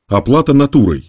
Оплата натурой.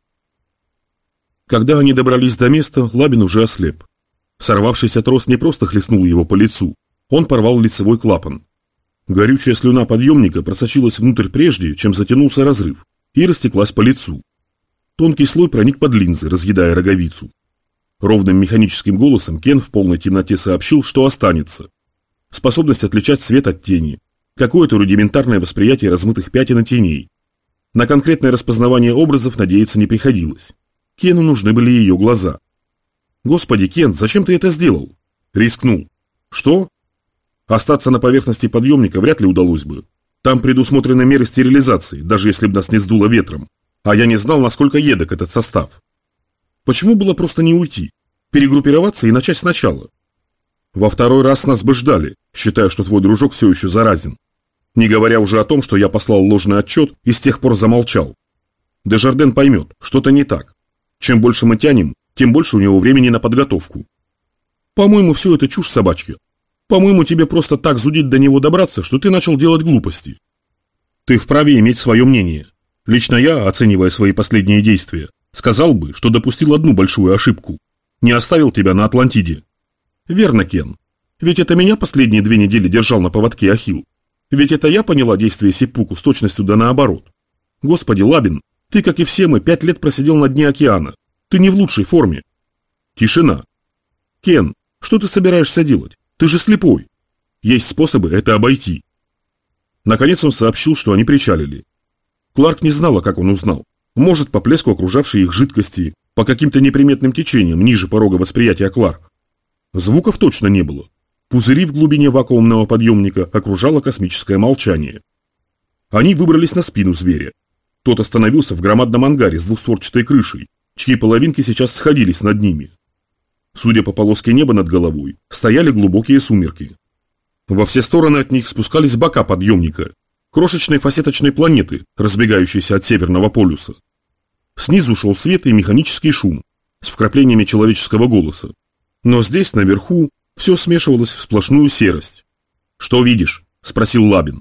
Когда они добрались до места, Лабин уже ослеп. Сорвавшийся трос не просто хлестнул его по лицу, он порвал лицевой клапан. Горючая слюна подъемника просочилась внутрь прежде, чем затянулся разрыв, и растеклась по лицу. Тонкий слой проник под линзы, разъедая роговицу. Ровным механическим голосом Кен в полной темноте сообщил, что останется. Способность отличать свет от тени, какое-то рудиментарное восприятие размытых пятен и теней. На конкретное распознавание образов надеяться не приходилось. Кену нужны были ее глаза. «Господи, Кен, зачем ты это сделал?» «Рискнул». «Что?» «Остаться на поверхности подъемника вряд ли удалось бы. Там предусмотрены меры стерилизации, даже если бы нас не сдуло ветром. А я не знал, насколько едок этот состав. Почему было просто не уйти? Перегруппироваться и начать сначала? Во второй раз нас бы ждали, считая, что твой дружок все еще заразен. Не говоря уже о том, что я послал ложный отчет и с тех пор замолчал. Дежарден поймет, что-то не так. Чем больше мы тянем, тем больше у него времени на подготовку. По-моему, все это чушь собачья. По-моему, тебе просто так зудит до него добраться, что ты начал делать глупости. Ты вправе иметь свое мнение. Лично я, оценивая свои последние действия, сказал бы, что допустил одну большую ошибку. Не оставил тебя на Атлантиде. Верно, Кен. Ведь это меня последние 2 недели держал на поводке Ахилл. Ведь это я поняла действие Сиппуку с точностью да наоборот. Господи, Лабин, ты, как и все мы, 5 лет просидел на дне океана. Ты не в лучшей форме. Тишина. Кен, что ты собираешься делать? Ты же слепой. Есть способы это обойти. Наконец он сообщил, что они причалили. Кларк не знала, как он узнал. Может, по плеску окружавшей их жидкости, по каким-то неприметным течениям ниже порога восприятия Кларк. Звуков точно не было. Пузыри в глубине вакуумного подъемника окружало космическое молчание. Они выбрались на спину зверя. Тот остановился в громадном ангаре с двухстворчатой крышей, чьи половинки сейчас сходились над ними. Судя по полоске неба над головой, стояли глубокие сумерки. Во все стороны от них спускались бока подъемника, крошечной фасеточной планеты, разбегающейся от Северного полюса. Снизу шел свет и механический шум, с вкраплениями человеческого голоса. Но здесь, наверху, все смешивалось в сплошную серость. «Что видишь?» – спросил Лабин.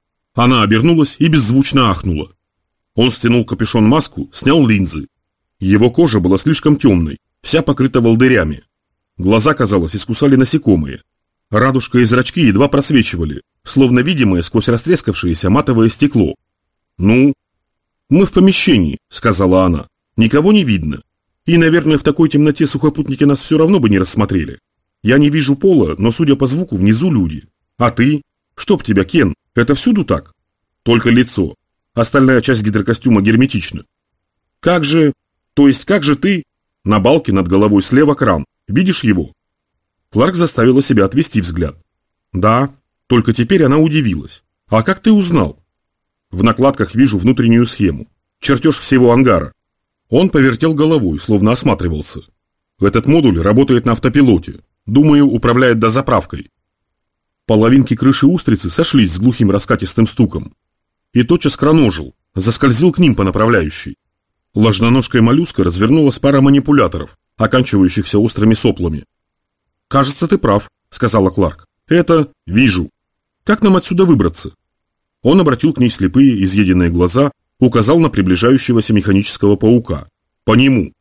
Она обернулась и беззвучно ахнула. Он стянул капюшон-маску, снял линзы. Его кожа была слишком темной, вся покрыта волдырями. Глаза, казалось, искусали насекомые. Радужка и зрачки едва просвечивали, словно видимое сквозь растрескавшееся матовое стекло. «Ну?» «Мы в помещении», — сказала она. «Никого не видно. И, наверное, в такой темноте сухопутники нас все равно бы не рассмотрели. Я не вижу пола, но, судя по звуку, внизу люди. А ты? Чтоб тебя, Кен, это всюду так? Только лицо. Остальная часть гидрокостюма герметична. Как же... То есть как же ты... На балке над головой слева кран. Видишь его?» Кларк заставила себя отвести взгляд. «Да, только теперь она удивилась. А как ты узнал?» «В накладках вижу внутреннюю схему. Чертеж всего ангара». Он повертел головой, словно осматривался. «Этот модуль работает на автопилоте. Думаю, управляет дозаправкой». Половинки крыши устрицы сошлись с глухим раскатистым стуком. И тотчас кран ожил, заскользил к ним по направляющей. Ложноножкой моллюска развернулась пара манипуляторов, оканчивающихся острыми соплами. «Кажется, ты прав», — сказала Кларк. «Это... вижу. Как нам отсюда выбраться?» Он обратил к ней слепые, изъеденные глаза, указал на приближающегося механического паука. «По нему».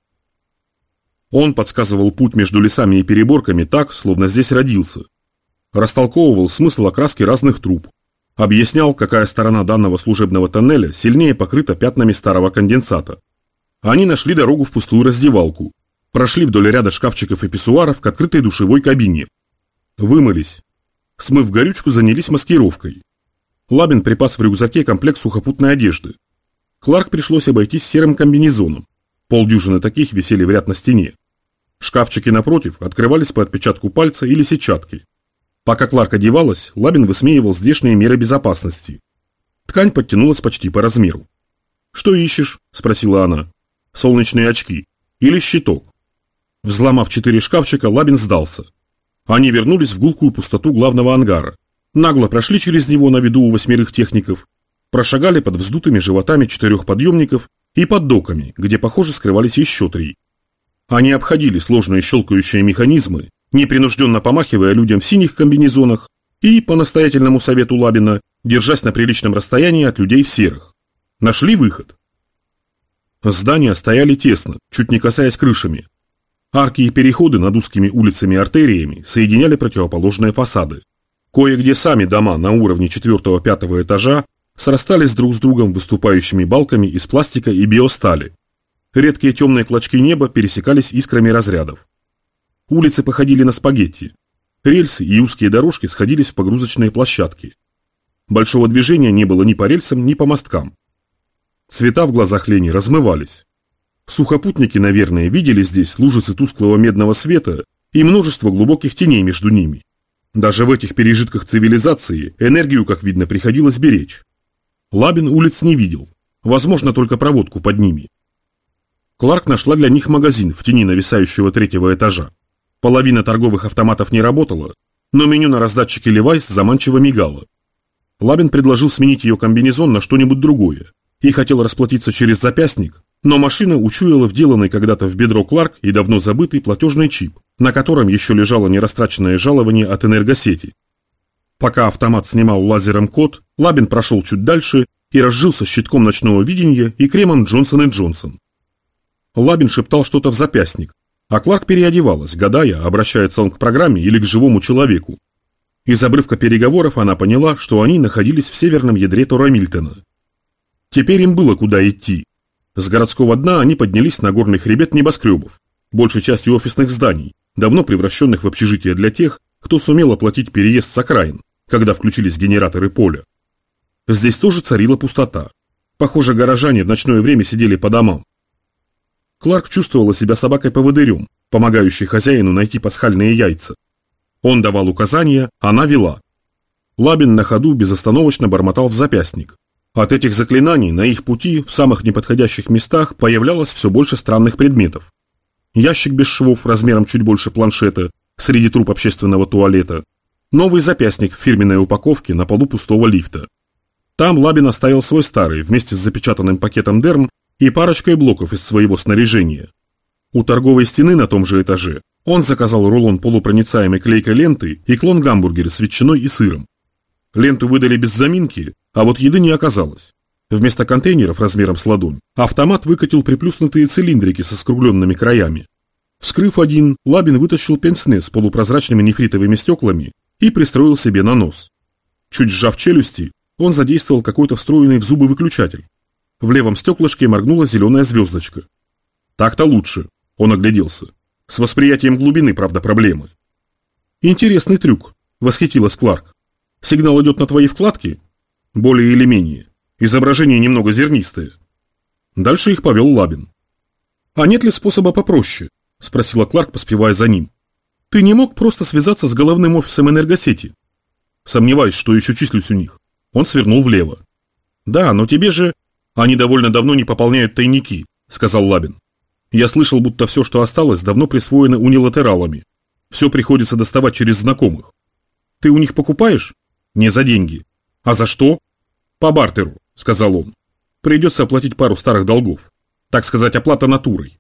Он подсказывал путь между лесами и переборками так, словно здесь родился. Растолковывал смысл окраски разных труб. Объяснял, какая сторона данного служебного тоннеля сильнее покрыта пятнами старого конденсата. Они нашли дорогу в пустую раздевалку. Прошли вдоль ряда шкафчиков и писсуаров к открытой душевой кабине. Вымылись. Смыв горючку, занялись маскировкой. Лабин припас в рюкзаке комплект сухопутной одежды. Кларк пришлось обойтись серым комбинезоном. Полдюжины таких висели в ряд на стене. Шкафчики напротив открывались по отпечатку пальца или сетчаткой. Пока Кларк одевалась, Лабин высмеивал здешние меры безопасности. Ткань подтянулась почти по размеру. «Что ищешь?» – спросила она. «Солнечные очки. Или щиток?» Взломав 4 шкафчика, Лабин сдался. Они вернулись в гулкую пустоту главного ангара. Нагло прошли через него на виду у 8 техников, прошагали под вздутыми животами 4 подъемников и под доками, где, похоже, скрывались еще 3. Они обходили сложные щелкающие механизмы, непринужденно помахивая людям в синих комбинезонах и, по настоятельному совету Лабина, держась на приличном расстоянии от людей в серых. Нашли выход. Здания стояли тесно, чуть не касаясь крышами. Арки и переходы над узкими улицами и артериями соединяли противоположные фасады. Кое-где сами дома на уровне 4-5 этажа срастались друг с другом выступающими балками из пластика и биостали. Редкие темные клочки неба пересекались искрами разрядов. Улицы походили на спагетти. Рельсы и узкие дорожки сходились в погрузочные площадки. Большого движения не было ни по рельсам, ни по мосткам. Цвета в глазах Лени размывались. Сухопутники, наверное, видели здесь лужицы тусклого медного света и множество глубоких теней между ними. Даже в этих пережитках цивилизации энергию, как видно, приходилось беречь. Лабин улиц не видел, возможно, только проводку под ними. Кларк нашла для них магазин в тени нависающего 3-го этажа. Половина торговых автоматов не работала, но меню на раздатчике Левайс заманчиво мигало. Лабин предложил сменить ее комбинезон на что-нибудь другое и хотел расплатиться через запястник, но машина учуяла вделанный когда-то в бедро Кларк и давно забытый платежный чип, на котором еще лежало нерастраченное жалование от энергосети. Пока автомат снимал лазером код, Лабин прошел чуть дальше и разжился щитком ночного видения и кремом Джонсон & Джонсон. Лабин шептал что-то в запястник, а Кларк переодевалась, гадая, обращается он к программе или к живому человеку. Из обрывка переговоров она поняла, что они находились в северном ядре Тора Мильтона. Теперь им было куда идти. С городского дна они поднялись на горный хребет небоскребов, большей частью офисных зданий, давно превращенных в общежития для тех, кто сумел оплатить переезд с окраин, когда включились генераторы поля. Здесь тоже царила пустота. Похоже, горожане в ночное время сидели по домам. Кларк чувствовала себя собакой-поводырем, помогающей хозяину найти пасхальные яйца. Он давал указания, она вела. Лабин на ходу безостановочно бормотал в запястник. От этих заклинаний на их пути в самых неподходящих местах появлялось все больше странных предметов. Ящик без швов размером чуть больше планшета среди труб общественного туалета. Новый запястник в фирменной упаковке на полу пустого лифта. Там Лабин оставил свой старый вместе с запечатанным пакетом дерм и парочкой блоков из своего снаряжения. У торговой стены на том же этаже он заказал рулон полупроницаемой клейкой ленты и клон гамбургера с ветчиной и сыром. Ленту выдали без заминки, а вот еды не оказалось. Вместо контейнеров размером с ладонь автомат выкатил приплюснутые цилиндрики со скругленными краями. Вскрыв один, Лабин вытащил пенсне с полупрозрачными нефритовыми стеклами и пристроил себе на нос. Чуть сжав челюсти, он задействовал какой-то встроенный в зубы выключатель. В левом стеклышке моргнула зеленая звездочка. Так-то лучше, он огляделся. С восприятием глубины, правда, проблемы. Интересный трюк, восхитилась Кларк. Сигнал идет на твои вкладки? Более или менее. Изображение немного зернистое. Дальше их повел Лабин. А нет ли способа попроще? Спросила Кларк, поспевая за ним. Ты не мог просто связаться с головным офисом энергосети? Сомневаюсь, что еще числюсь у них. Он свернул влево. Да, но тебе же... Они довольно давно не пополняют тайники, сказал Лабин. Я слышал, будто все, что осталось, давно присвоено унилатералами. Все приходится доставать через знакомых. Ты у них покупаешь? Не за деньги. А за что? По бартеру, сказал он. Придется оплатить пару старых долгов. Так сказать, оплата натурой.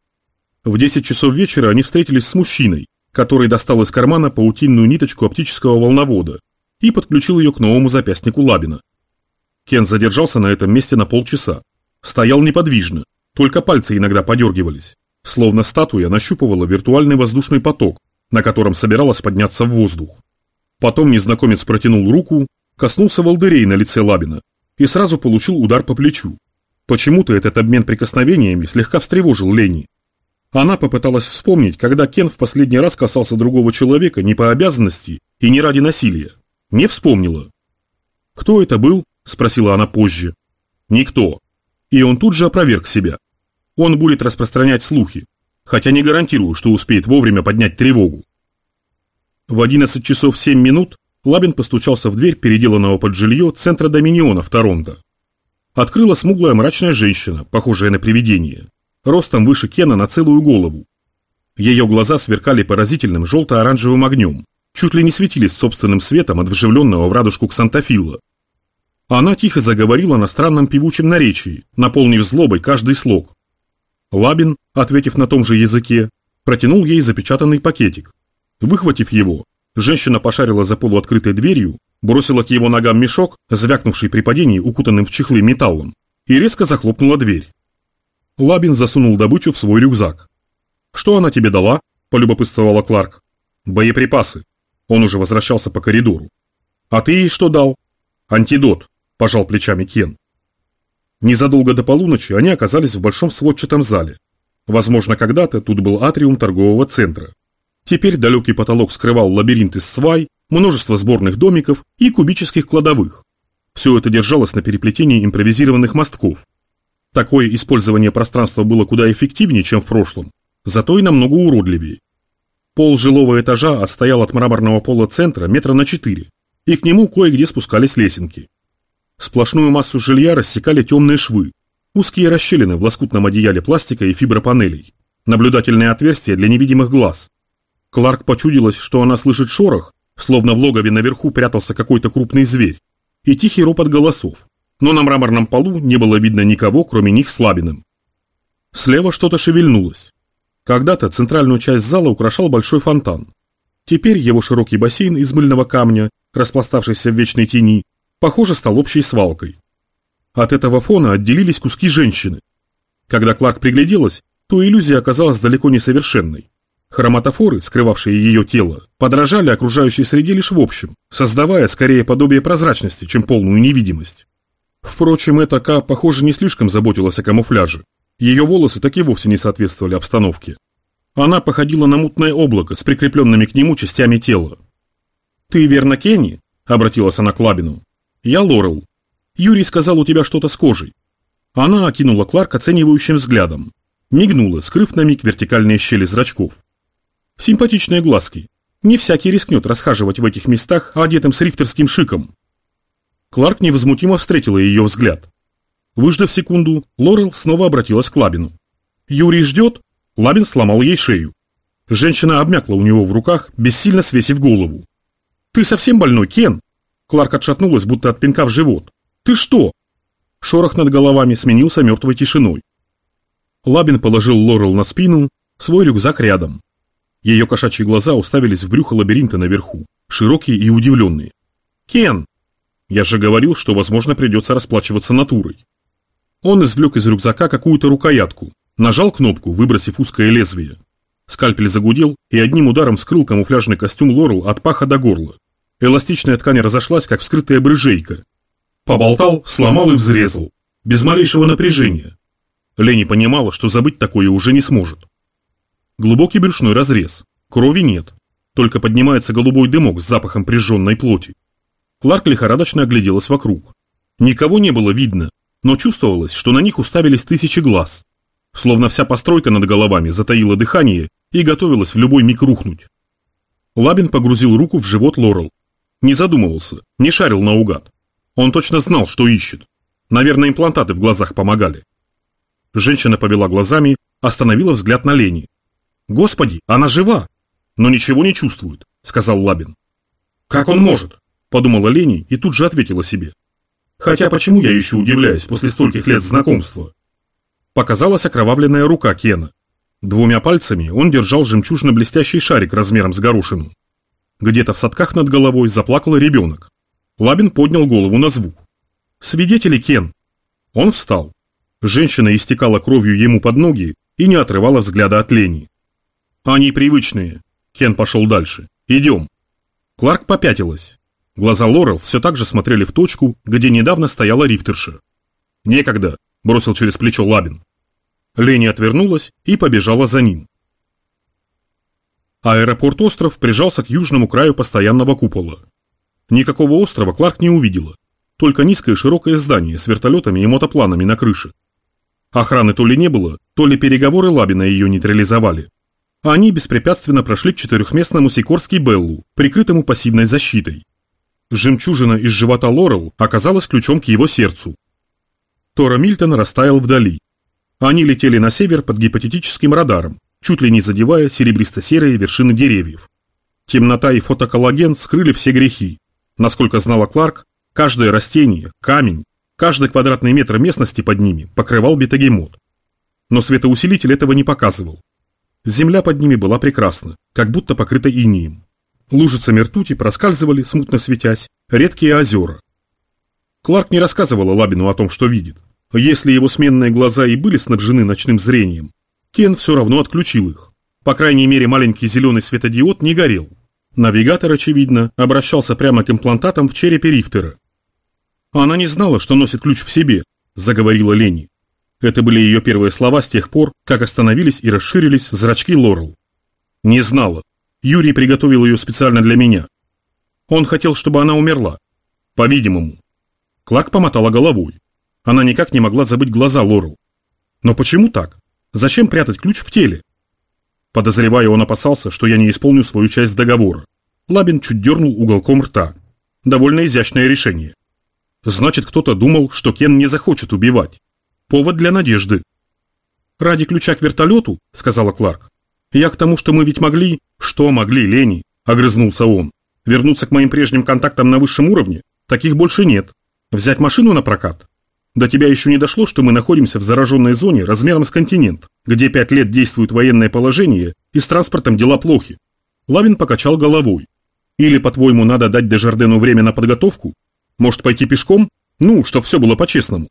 В 10 часов вечера они встретились с мужчиной, который достал из кармана паутинную ниточку оптического волновода и подключил ее к новому запястнику Лабина. Кен задержался на этом месте на полчаса. Стоял неподвижно, только пальцы иногда подергивались, словно статуя нащупывала виртуальный воздушный поток, на котором собиралась подняться в воздух. Потом незнакомец протянул руку, коснулся волдырей на лице Лабина и сразу получил удар по плечу. Почему-то этот обмен прикосновениями слегка встревожил Лени. Она попыталась вспомнить, когда Кен в последний раз касался другого человека не по обязанности и не ради насилия. Не вспомнила. «Кто это был?» – спросила она позже. «Никто». И он тут же опроверг себя. Он будет распространять слухи, хотя не гарантирую, что успеет вовремя поднять тревогу. В 11 часов 7 минут Лабин постучался в дверь переделанного под жилье центра Доминиона в Торонто. Открыла смуглая мрачная женщина, похожая на привидение, ростом выше Кена на целую голову. Ее глаза сверкали поразительным желто-оранжевым огнем, чуть ли не светились собственным светом от вживленного в радужку ксантофилла. Она тихо заговорила на странном певучем наречии, наполнив злобой каждый слог. Лабин, ответив на том же языке, протянул ей запечатанный пакетик. Выхватив его, женщина пошарила за полуоткрытой дверью, бросила к его ногам мешок, звякнувший при падении укутанным в чехлы металлом, и резко захлопнула дверь. Лабин засунул добычу в свой рюкзак. «Что она тебе дала?» – полюбопытствовала Кларк. «Боеприпасы». Он уже возвращался по коридору. «А ты ей что дал?» «Антидот», – пожал плечами Кен. Незадолго до полуночи они оказались в большом сводчатом зале. Возможно, когда-то тут был атриум торгового центра. Теперь далекий потолок скрывал лабиринт из свай, множество сборных домиков и кубических кладовых. Все это держалось на переплетении импровизированных мостков. Такое использование пространства было куда эффективнее, чем в прошлом, зато и намного уродливее. Пол жилого этажа отстоял от мраморного пола центра метра на 4, и к нему кое-где спускались лесенки. Сплошную массу жилья рассекали темные швы, узкие расщелины в лоскутном одеяле пластика и фибропанелей, наблюдательные отверстия для невидимых глаз. Кларк почудилось, что она слышит шорох, словно в логове наверху прятался какой-то крупный зверь, и тихий ропот голосов, но на мраморном полу не было видно никого, кроме них с Лабиным. Слева что-то шевельнулось. Когда-то центральную часть зала украшал большой фонтан. Теперь его широкий бассейн из мыльного камня, распластавшийся в вечной тени, похоже, стал общей свалкой. От этого фона отделились куски женщины. Когда Кларк пригляделась, то иллюзия оказалась далеко не совершенной. Хроматофоры, скрывавшие ее тело, подражали окружающей среде лишь в общем, создавая скорее подобие прозрачности, чем полную невидимость. Впрочем, эта Ка, похоже, не слишком заботилась о камуфляже. Ее волосы так и вовсе не соответствовали обстановке. Она походила на мутное облако с прикрепленными к нему частями тела. «Ты верно Кенни?» – обратилась она к Лабину. «Я Лорел. Юрий сказал, у тебя что-то с кожей». Она окинула Кларк оценивающим взглядом. Мигнула, скрыв на миг вертикальные щели зрачков. Симпатичные глазки. Не всякий рискнет расхаживать в этих местах, одетым с рифтерским шиком. Кларк невозмутимо встретила ее взгляд. Выждав секунду, Лорел снова обратилась к Лабину. «Юрий ждет?» Лабин сломал ей шею. Женщина обмякла у него в руках, бессильно свесив голову. «Ты совсем больной, Кен?» Кларк отшатнулась, будто от пинка в живот. «Ты что?» Шорох над головами сменился мертвой тишиной. Лабин положил Лорел на спину, свой рюкзак рядом. Ее кошачьи глаза уставились в брюхо лабиринта наверху, широкие и удивленные. «Кен!» «Я же говорил, что, возможно, придется расплачиваться натурой». Он извлек из рюкзака какую-то рукоятку, нажал кнопку, выбросив узкое лезвие. Скальпель загудел и одним ударом вскрыл камуфляжный костюм Лорел от паха до горла. Эластичная ткань разошлась, как вскрытая брыжейка. Поболтал, сломал и взрезал. Без малейшего напряжения. Лени понимала, что забыть такое уже не сможет. Глубокий брюшной разрез. Крови нет. Только поднимается голубой дымок с запахом прижженной плоти. Кларк лихорадочно огляделась вокруг. Никого не было видно, но чувствовалось, что на них уставились тысячи глаз. Словно вся постройка над головами затаила дыхание и готовилась в любой миг рухнуть. Лабин погрузил руку в живот Лорел. Не задумывался, не шарил наугад. Он точно знал, что ищет. Наверное, имплантаты в глазах помогали. Женщина повела глазами, остановила взгляд на Лени. «Господи, она жива!» «Но ничего не чувствует», — сказал Лабин. «Как он может?» — подумала Лени и тут же ответила себе. «Хотя почему я еще удивляюсь после стольких лет знакомства?» Показалась окровавленная рука Кена. Двумя пальцами он держал жемчужно-блестящий шарик размером с горошину. Где-то в садках над головой заплакал ребенок. Лабин поднял голову на звук. «Свидетели, Кен!» Он встал. Женщина истекала кровью ему под ноги и не отрывала взгляда от Лени. «Они привычные». Кен пошел дальше. «Идем». Кларк попятилась. Глаза Лорел все так же смотрели в точку, где недавно стояла рифтерша. «Некогда», — бросил через плечо Лабин. Лени отвернулась и побежала за ним. Аэропорт-остров прижался к южному краю постоянного купола. Никакого острова Кларк не увидела, только низкое широкое здание с вертолетами и мотопланами на крыше. Охраны то ли не было, то ли переговоры Лабина ее нейтрализовали. Они беспрепятственно прошли к четырехместному Сикорски-Беллу, прикрытому пассивной защитой. Жемчужина из живота Лорел оказалась ключом к его сердцу. Тора Мильтон растаял вдали. Они летели на север под гипотетическим радаром, чуть ли не задевая серебристо-серые вершины деревьев. Темнота и фотоколлаген скрыли все грехи. Насколько знала Кларк, каждое растение, камень, каждый квадратный метр местности под ними покрывал бетагемот. Но светоусилитель этого не показывал. Земля под ними была прекрасна, как будто покрыта инеем. Лужицами ртути проскальзывали, смутно светясь, редкие озера. Кларк не рассказывала Лабину о том, что видит. Если его сменные глаза и были снабжены ночным зрением, Кен все равно отключил их. По крайней мере, маленький зеленый светодиод не горел. Навигатор, очевидно, обращался прямо к имплантатам в черепе Рихтера. «Она не знала, что носит ключ в себе», – заговорила Ленни. Это были ее первые слова с тех пор, как остановились и расширились зрачки Лорел. «Не знала. Юрий приготовил ее специально для меня. Он хотел, чтобы она умерла. По-видимому». Кларк помотала головой. Она никак не могла забыть глаза Лорел. «Но почему так? Зачем прятать ключ в теле?» Подозревая, он опасался, что я не исполню свою часть договора. Лабин чуть дернул уголком рта. Довольно изящное решение. Значит, кто-то думал, что Кен не захочет убивать. Повод для надежды. «Ради ключа к вертолету», — сказала Кларк. «Я к тому, что мы ведь могли...» «Что могли, Ленни?» — огрызнулся он. «Вернуться к моим прежним контактам на высшем уровне? Таких больше нет. Взять машину на прокат? До тебя еще не дошло, что мы находимся в зараженной зоне размером с континент, где 5 лет действует военное положение и с транспортом дела плохи». Лавин покачал головой. «Или, по-твоему, надо дать Дежардену время на подготовку? Может, пойти пешком? Ну, чтоб все было по-честному».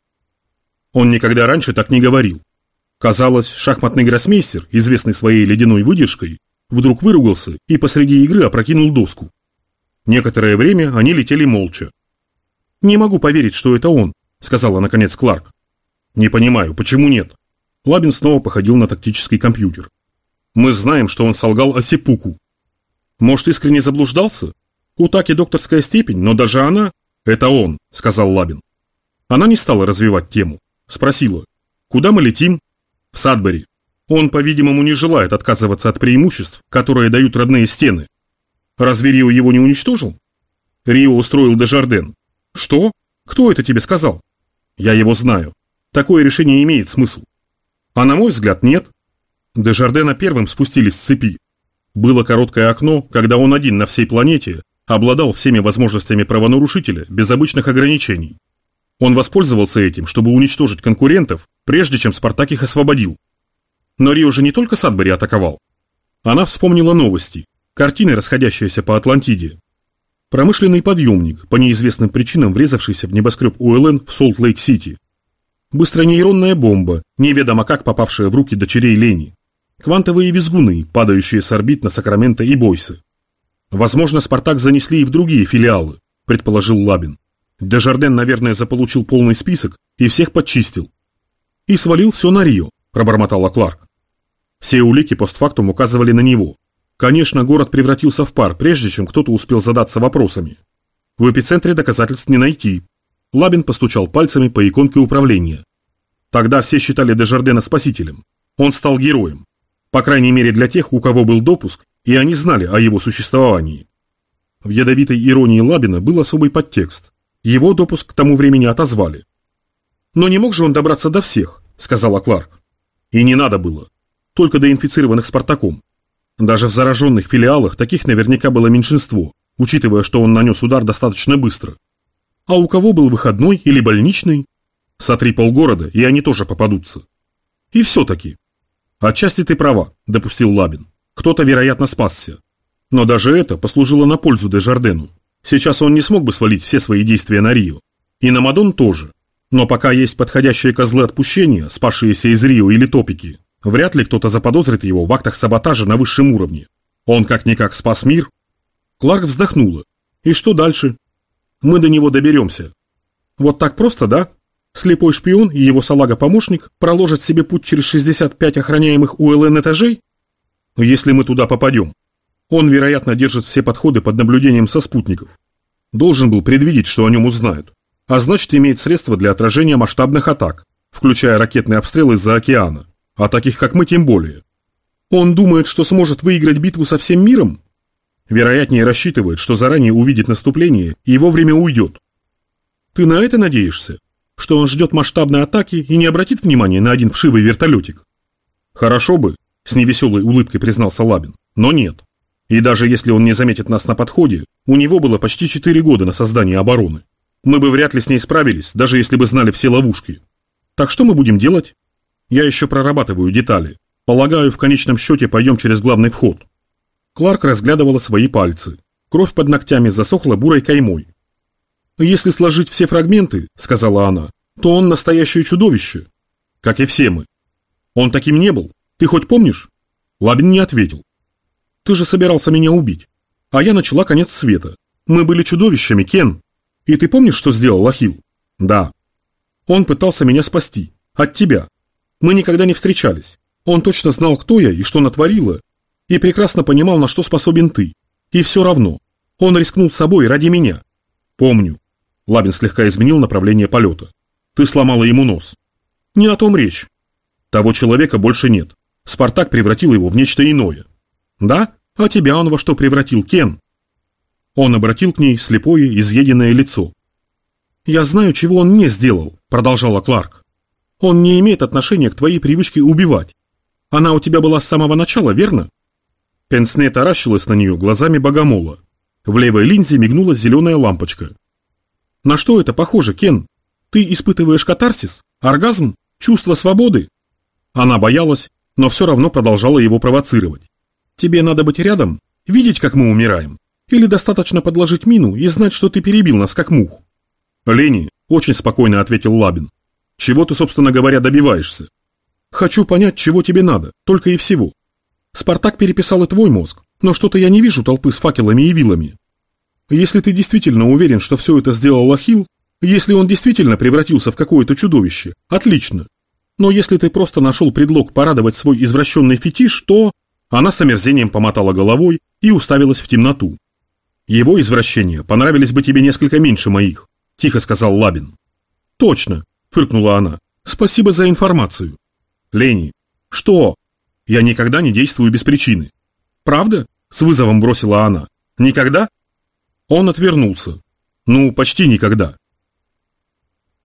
Он никогда раньше так не говорил. Казалось, шахматный гроссмейстер, известный своей ледяной выдержкой, вдруг выругался и посреди игры опрокинул доску. Некоторое время они летели молча. «Не могу поверить, что это он», — сказала наконец Кларк. «Не понимаю, почему нет?» Лабин снова походил на тактический компьютер. «Мы знаем, что он солгал о Сепуку. Может, искренне заблуждался? У Таки докторская степень, но даже она...» «Это он», — сказал Лабин. Она не стала развивать тему. Спросила: «Куда мы летим?» «В Садбери. Он, по-видимому, не желает отказываться от преимуществ, которые дают родные стены. Разве Рио его не уничтожил?» «Рио устроил Дежарден». «Что? Кто это тебе сказал?» «Я его знаю. Такое решение имеет смысл». «А на мой взгляд, нет». Дежардена первым спустили с цепи. Было короткое окно, когда он один на всей планете обладал всеми возможностями правонарушителя без обычных ограничений. Он воспользовался этим, чтобы уничтожить конкурентов, прежде чем Спартак их освободил. Но Рио же не только Садбери атаковал. Она вспомнила новости, картины, расходящиеся по Атлантиде. Промышленный подъемник, по неизвестным причинам врезавшийся в небоскреб УЛН в Солт-Лейк-Сити. Быстронейронная бомба, неведомо как попавшая в руки дочерей Ленни. Квантовые визгуны, падающие с орбит на Сакраменто и Бойсе. Возможно, Спартак занесли и в другие филиалы, предположил Лабин. Дежарден, наверное, заполучил полный список и всех подчистил. И свалил все на Рио, пробормотала Кларк. Все улики постфактум указывали на него. Конечно, город превратился в пар, прежде чем кто-то успел задаться вопросами. В эпицентре доказательств не найти. Лабин постучал пальцами по иконке управления. Тогда все считали Дежардена спасителем. Он стал героем. По крайней мере для тех, у кого был допуск, и они знали о его существовании. В ядовитой иронии Лабина был особый подтекст. Его допуск к тому времени отозвали. «Но не мог же он добраться до всех», — сказала Кларк. «И не надо было. Только до инфицированных Спартаком. Даже в зараженных филиалах таких наверняка было меньшинство, учитывая, что он нанес удар достаточно быстро. А у кого был выходной или больничный? Сотри полгорода, и они тоже попадутся. И все-таки. Отчасти ты права, допустил Лабин. Кто-то, вероятно, спасся. Но даже это послужило на пользу Дежардену. Сейчас он не смог бы свалить все свои действия на Рио. И на Мадон тоже. Но пока есть подходящие козлы отпущения, спасшиеся из Рио или Топики, вряд ли кто-то заподозрит его в актах саботажа на высшем уровне. Он как-никак спас мир. Кларк вздохнула. И что дальше? Мы до него доберемся. Вот так просто, да? Слепой шпион и его салага-помощник проложат себе путь через 65 охраняемых УЛН этажей? Если мы туда попадем. Он, вероятно, держит все подходы под наблюдением со спутников. Должен был предвидеть, что о нем узнают. А значит, имеет средства для отражения масштабных атак, включая ракетный обстрел из-за океана. А таких, как мы, тем более. Он думает, что сможет выиграть битву со всем миром? Вероятнее рассчитывает, что заранее увидит наступление и вовремя уйдет. Ты на это надеешься? Что он ждет масштабной атаки и не обратит внимания на один вшивый вертолетик? Хорошо бы, с невеселой улыбкой признался Лабин, но нет. И даже если он не заметит нас на подходе, у него было почти 4 года на создание обороны. Мы бы вряд ли с ней справились, даже если бы знали все ловушки. Так что мы будем делать? Я еще прорабатываю детали. Полагаю, в конечном счете пойдем через главный вход. Кларк разглядывала свои пальцы. Кровь под ногтями засохла бурой каймой. «Если сложить все фрагменты, — сказала она, — то он настоящее чудовище. Как и все мы. Он таким не был. Ты хоть помнишь? Лабин не ответил. Ты же собирался меня убить. А я начала конец света. Мы были чудовищами, Кен. И ты помнишь, что сделал Ахилл? Да. Он пытался меня спасти. От тебя. Мы никогда не встречались. Он точно знал, кто я и что натворила, и прекрасно понимал, на что способен ты. И все равно. Он рискнул собой ради меня. Помню. Лабин слегка изменил направление полета. Ты сломала ему нос. Не о том речь. Того человека больше нет. Спартак превратил его в нечто иное. Да? А тебя он во что превратил, Кен? Он обратил к ней слепое, изъеденное лицо. «Я знаю, чего он не сделал», — продолжала Кларк. «Он не имеет отношения к твоей привычке убивать. Она у тебя была с самого начала, верно?» Пенсне таращилась на нее глазами богомола. В левой линзе мигнула зеленая лампочка. «На что это похоже, Кен? Ты испытываешь катарсис? Оргазм? Чувство свободы?» Она боялась, но все равно продолжала его провоцировать. «Тебе надо быть рядом, видеть, как мы умираем, или достаточно подложить мину и знать, что ты перебил нас, как мух?» «Лени», — очень спокойно ответил Лабин, — «чего ты, собственно говоря, добиваешься?» «Хочу понять, чего тебе надо, только и всего. Спартак переписал и твой мозг, но что-то я не вижу толпы с факелами и вилами. Если ты действительно уверен, что все это сделал Ахилл, если он действительно превратился в какое-то чудовище, отлично. Но если ты просто нашел предлог порадовать свой извращенный фетиш, то...» Она с омерзением помотала головой и уставилась в темноту. «Его извращения понравились бы тебе несколько меньше моих», — тихо сказал Лабин. «Точно», — фыркнула она. «Спасибо за информацию». «Лени». «Что?» «Я никогда не действую без причины». «Правда?» — с вызовом бросила она. «Никогда?» Он отвернулся. «Ну, почти никогда.